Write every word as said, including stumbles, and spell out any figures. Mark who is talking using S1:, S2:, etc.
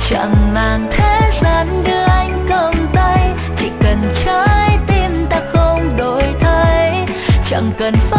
S1: chẳng màng thế gian đưa anh cầm tay, chỉ cần trái tim ta không đổi thay, chẳng cần phải